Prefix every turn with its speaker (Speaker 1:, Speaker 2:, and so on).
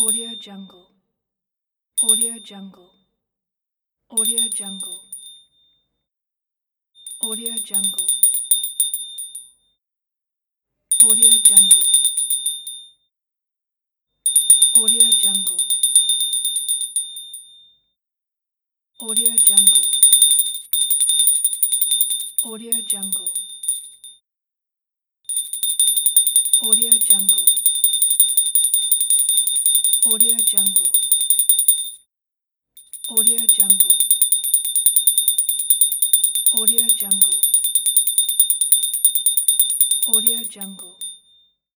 Speaker 1: Audio Jungle. Audio Jungle. Audio Jungle. Audio Jungle. Audio Jungle. Audio Jungle. Audio Jungle. Audio Jungle. Audio Jungle. Audio Jungle. Audio Jungle. Audio Jungle. Audio Jungle.